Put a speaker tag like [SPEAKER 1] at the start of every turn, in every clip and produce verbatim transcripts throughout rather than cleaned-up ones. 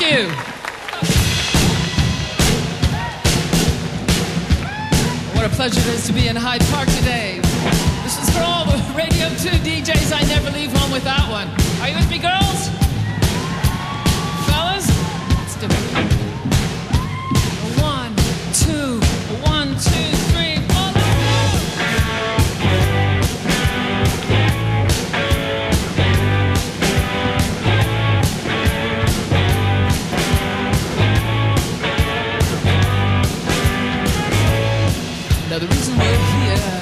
[SPEAKER 1] you. What a pleasure it is to be in Hyde Park today. This is for all the Radio two D Js. I never leave home without one. Are you with me, girls? Fellas? Let's do it. One, two, one, two, three, four. Now the reason we're here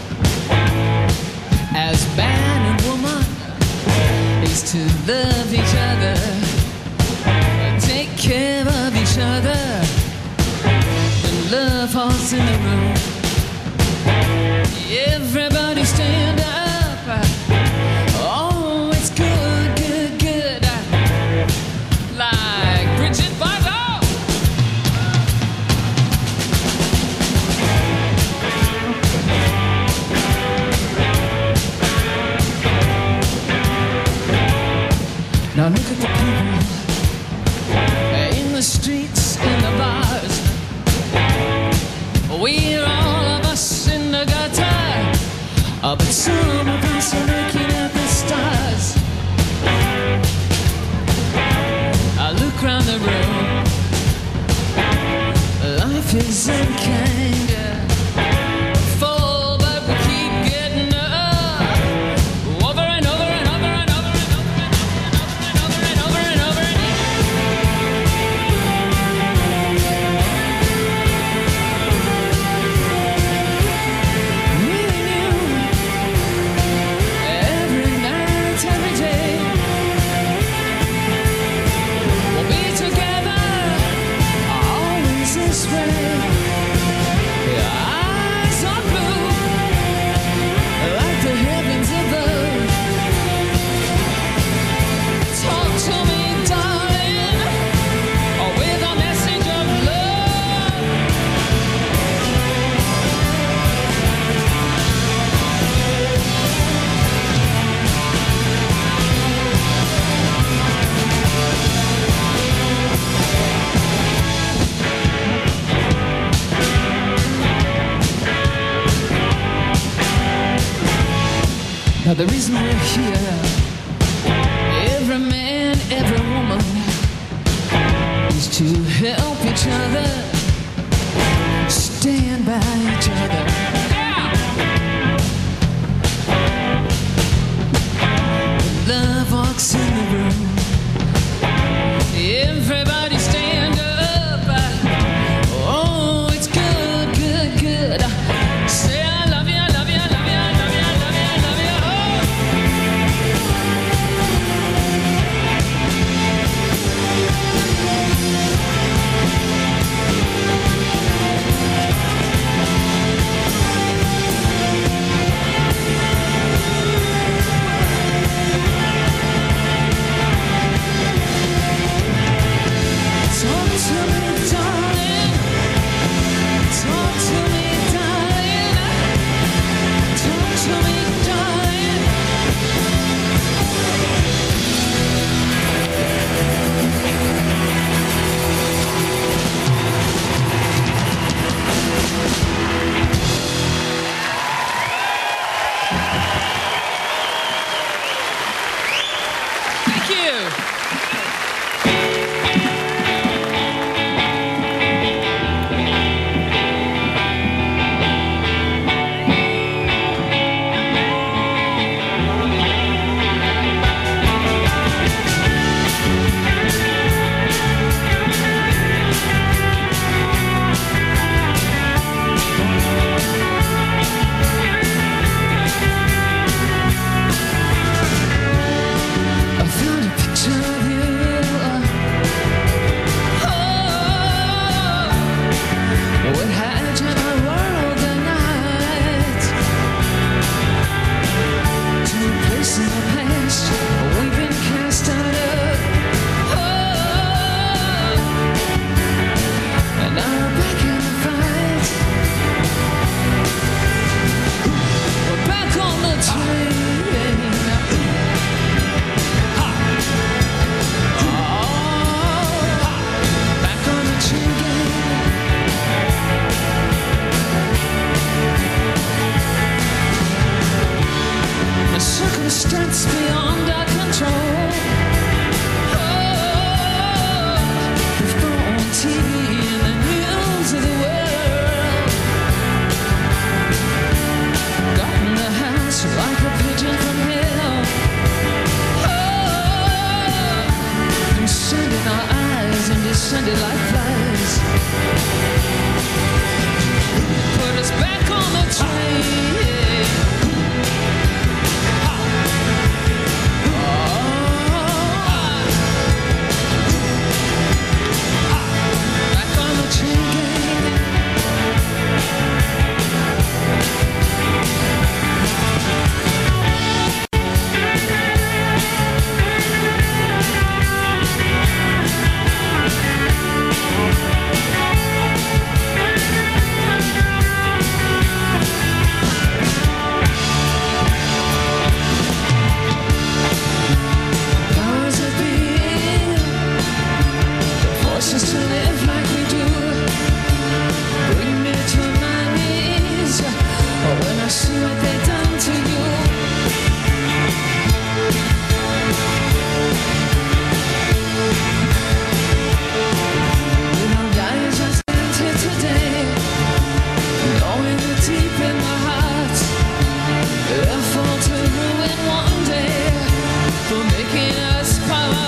[SPEAKER 1] as man and woman is to love each other, take care of each other. When love falls in the room, everybody stand up. Oh, it's good, good, good. Like Bridget Bardot. Now look at the people in the streets, in the bars. We're all of us in the gutter, oh, but some of us are looking at the stars. I look round the room, life is unkind, full, but we keep getting up, over and over and over and over and over and over and over and over and over. We knew every night, every day, we'll be together, always this way. Eyes are blue, like the heavens above. Talk to me, darling, or with a message of love. Now the reason we're here, every man, every woman, is to help each other, stand by each other. Love walks in the room, everybody stand up. Oh, it's good, good, good. Say I love you, I love you, I love you, I love you, I love you, I love you. Oh. descended like flies. Put us back on the train. Back on the train gang. To live like we do, bring me to my knees when I see what they've done to you. You know, guys, I stand here today, knowing that deep in my heart they'll fall to ruin one day for making us part.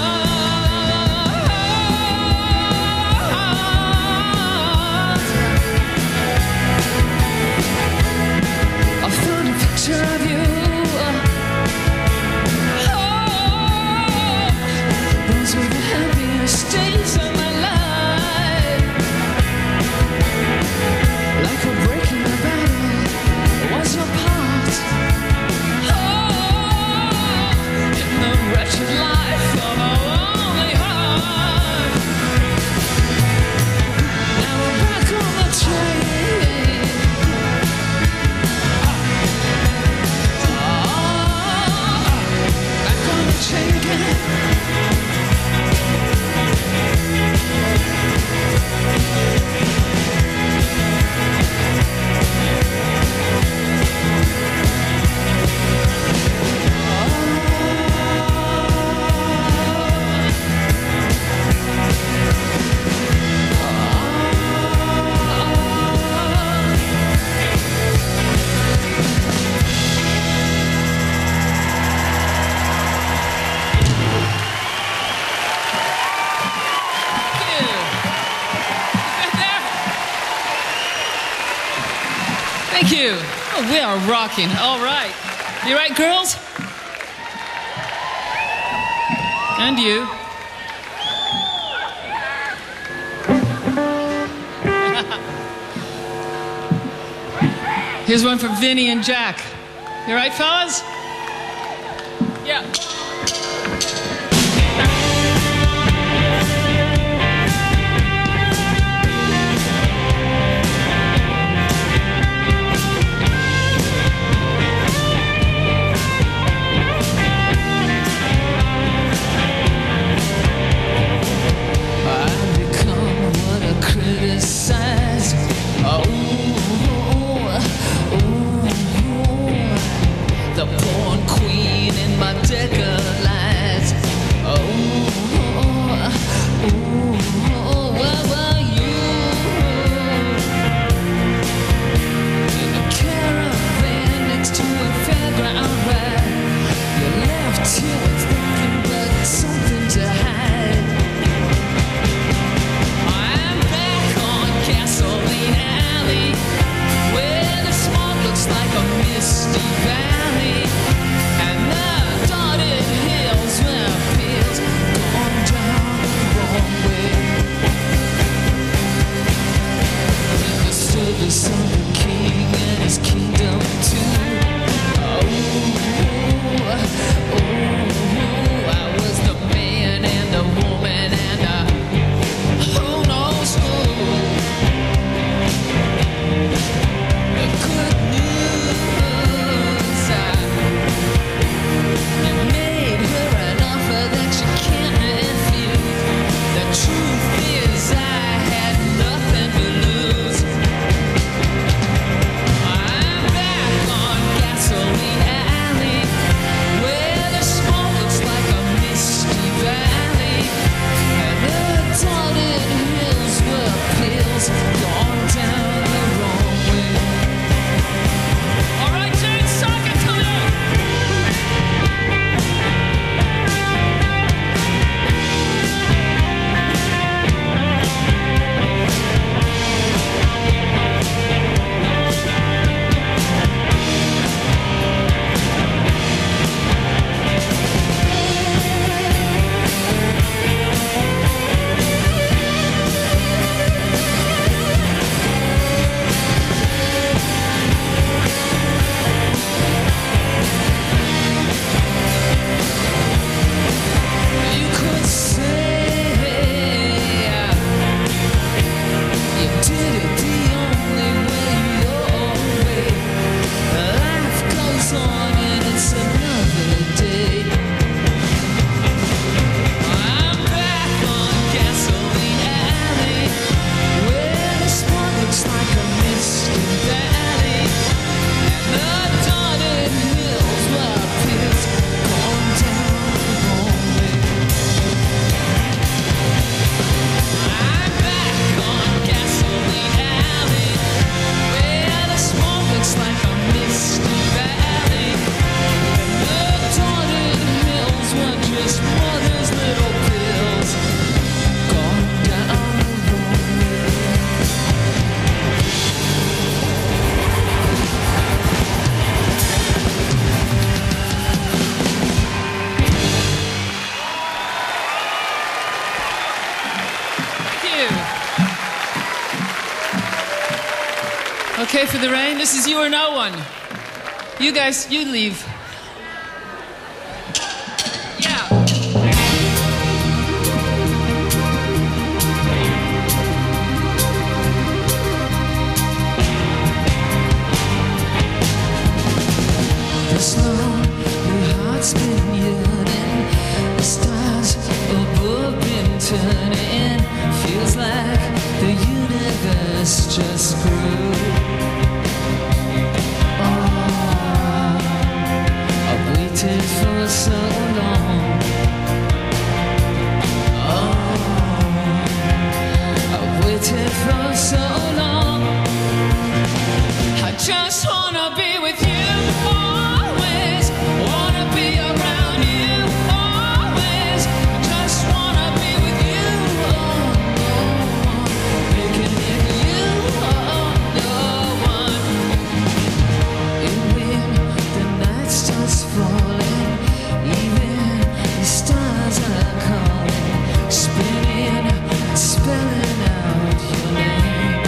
[SPEAKER 1] Of you, oh, those were the happiest days of my life. Like a break in my battle was your part. Oh, in the wretched life of a lonely heart. Now we're back on the train. Thank you. Oh, we are rocking. All right. You right, girls? And you. Here's one for Vinny and Jack. You right, fellas? Yeah. The okay for the rain? This is You or No One. You guys, you leave. Yeah. The snow, your heart's been yearning. The stars above been turning. Feels like the universe just grew. For so long, oh, I've waited for so long. I just wanna be with you always. Wanna be around you always. I just wanna be with you. Oh, no one, making it you. Oh, no one. And when the night starts falling, spelling out your name.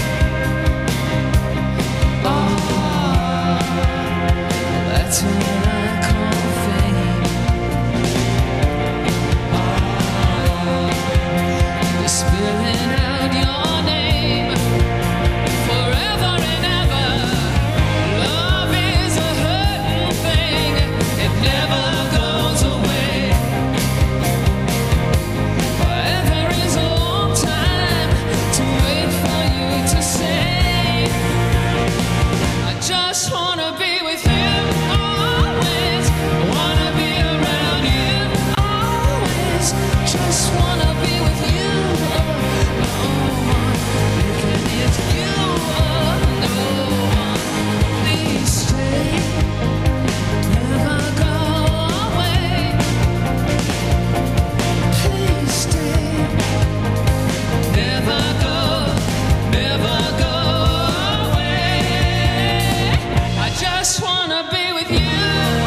[SPEAKER 1] Oh, that's when I call fame. Oh, you're spelling out your name. Forever and ever, love is a hurting thing. It never goes away. Forever is a long time to wait for you to say, I just wanna be with you always. Wanna be around you always. Just wanna be with you. Oh, no one, making it you. Oh, no one, please stay. Never go away. Please stay. Never go, never go away. I just wanna be with you.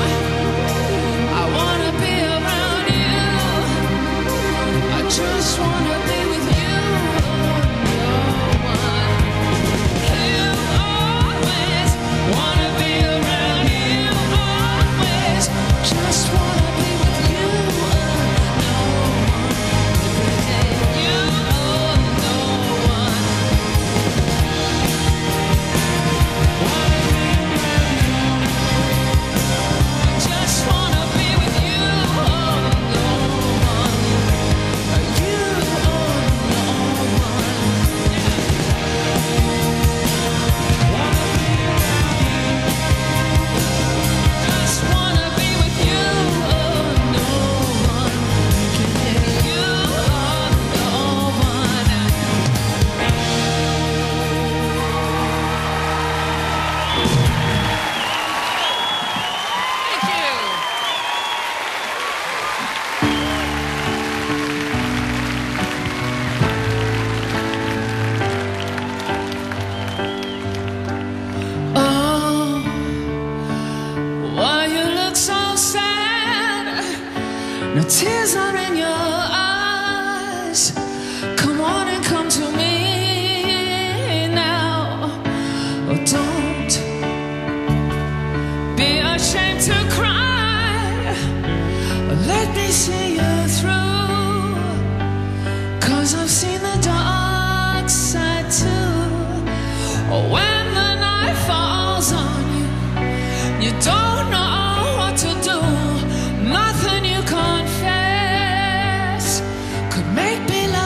[SPEAKER 1] I wanna be around you. I just wanna be with you. No one. You always wanna be around you. Always just wanna be with you. No one. You, oh, no one. Wanna be around you. I just wanna be with you. Oh, no one. You, oh, no one. Wanna be around you. Just wanna be with you. Oh, no one. You, oh, no one. Thank you. Oh, why you look so sad? No tears are in your eyes. Come on and come to me now. Oh, don't be ashamed to cry. Let me see you through. Cause I've seen the dark side too. When the night falls on you, you don't know what to do. Nothing you confess could make me love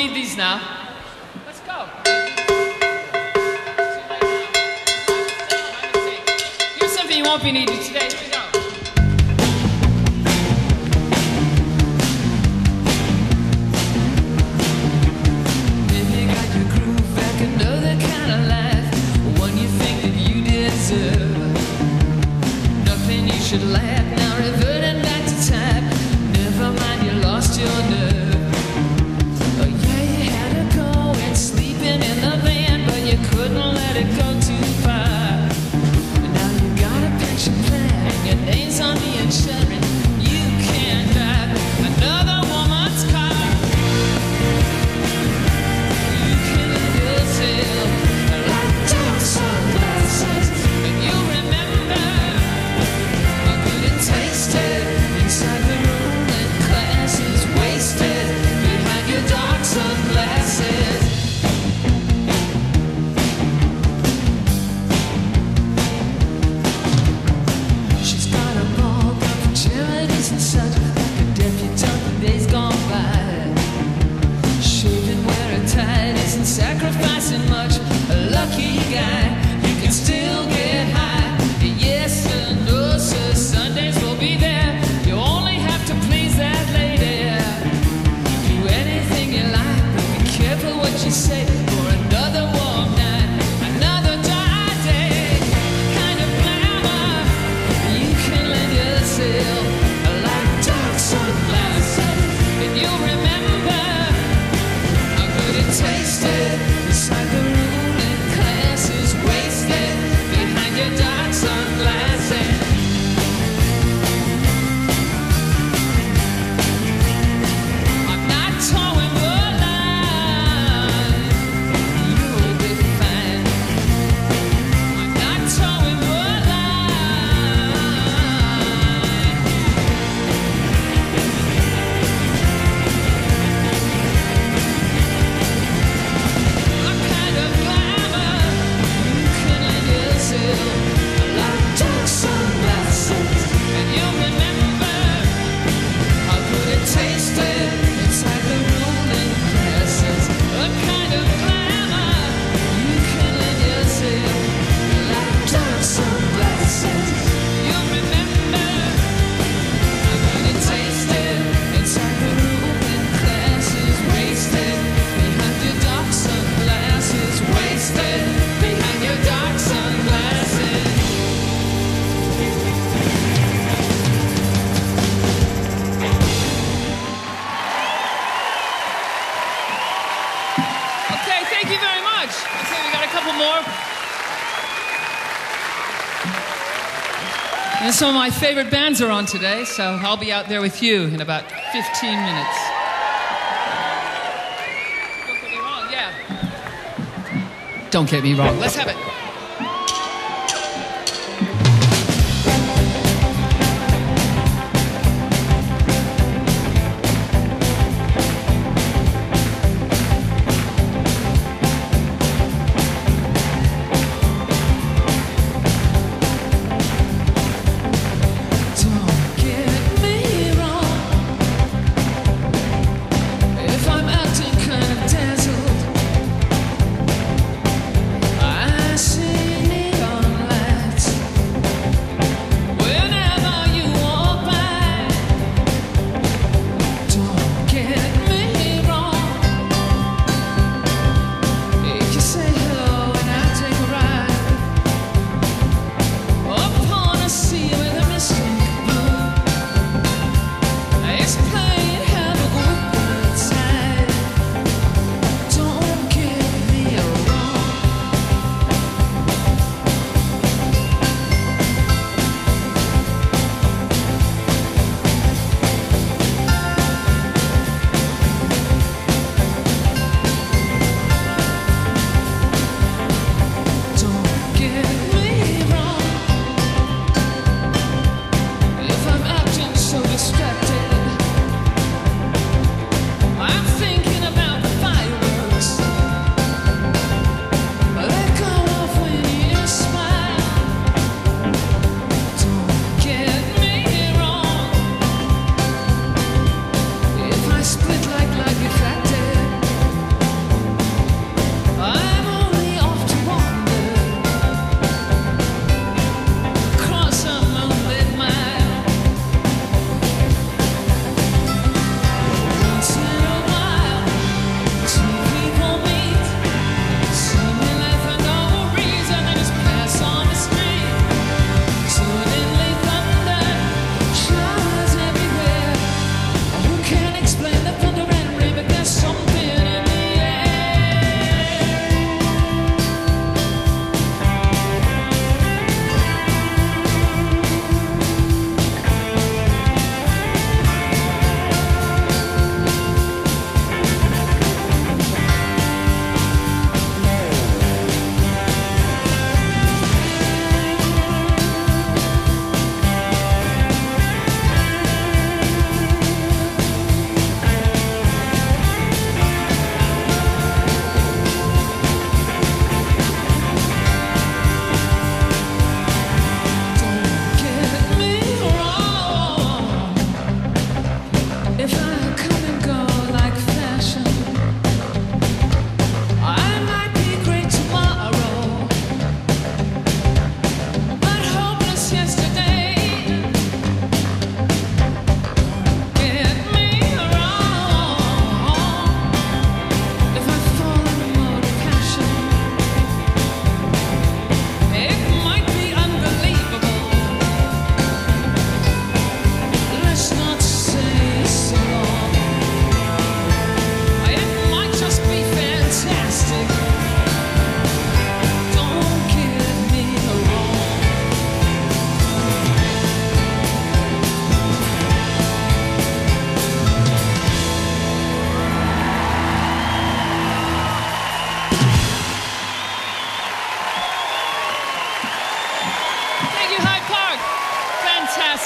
[SPEAKER 1] need these now. Let's go. Here's something you won't be needing today. Here we go. Baby, got your groove back, another kind of life, one you think that you deserve. Nothing you should laugh, now reverting back to time. Never mind, you lost your nerve. Oh yeah, you had to go and sleeping in the van, but you couldn't let it go too far. And now you got a pension plan, and your name's on the insurance. You can't drive another woman's car. You can live yourself like dark sunglasses, and you remember how good it tasted inside the room when class is wasted behind your dark sunglasses. She's got a ball gown for charities and such, like a debutante in days gone by. Shaving where a tide isn't sacrificing much. A lucky guy, you can still get high. Yes sir, no sir, Sundays will be there. You only have to please that lady. Do anything you like, but be careful what you say. For another warm night, another dry day, kind of glamour you can lend yourself like dark sunglasses. And you'll remember how good it tasted inside the room and class is wasted behind your dark sunglasses. I'm not towing the line, you'll be fine. I'm not towing the line. A kind of glamour you can lend yourself like dark sunglasses, and you'll remember how good it tasted inside the rolling glasses. A kind of glamour you can lend yourself like dark sunglasses. You'll remember how good it tasted inside the rolling glasses. Wasted behind your dark sunglasses. Wasted behind your dark sunglasses. Okay, thank you very much. Okay, we got a couple more. And some of my favorite bands are on today, so I'll be out there with you in about fifteen minutes. Don't get me wrong, yeah. Don't get me wrong. Let's have it. Don't get me wrong. If I'm acting kind of dazzled, I see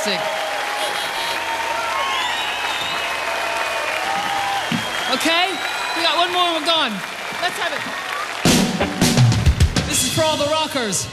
[SPEAKER 1] fantastic. Okay, we got one more and we're gone. Let's have it. This is for all the rockers.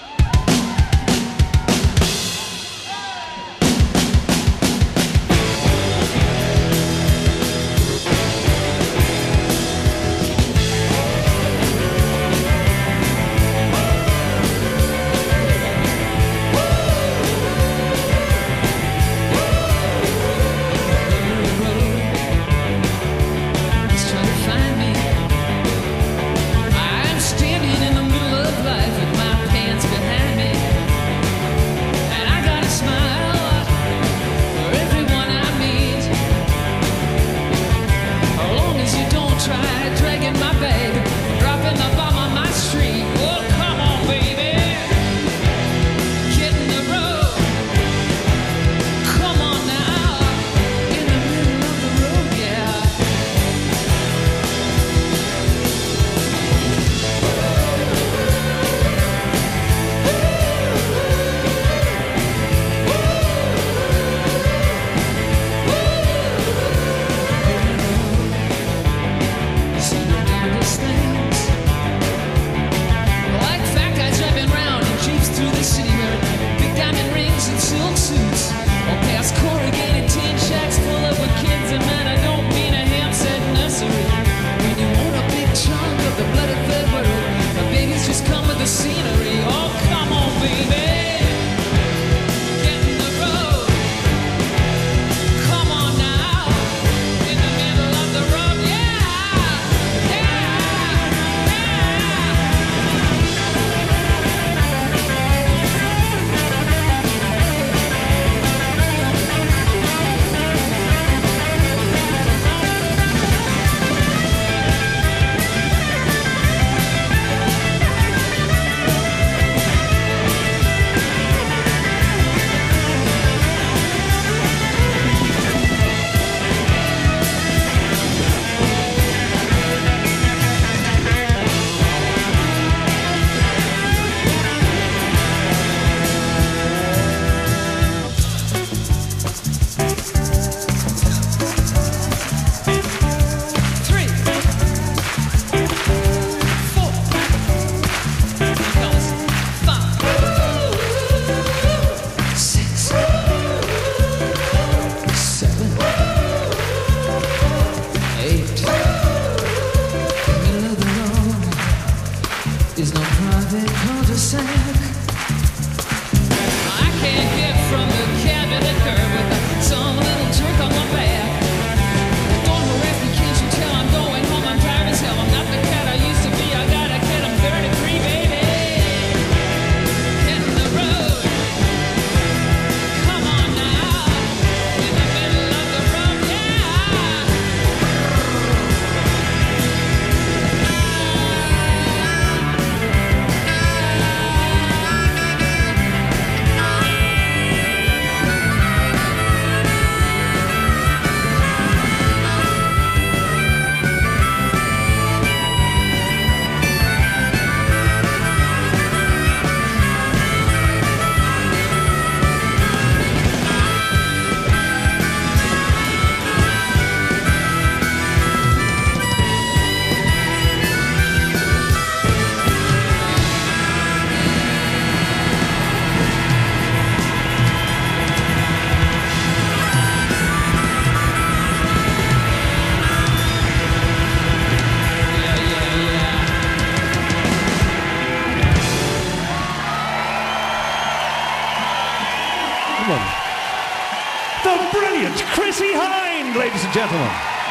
[SPEAKER 2] The brilliant Chrissie Hynde, ladies and gentlemen.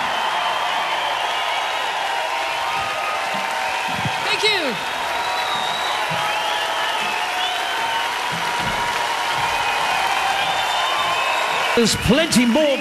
[SPEAKER 1] Thank you.
[SPEAKER 2] There's plenty more.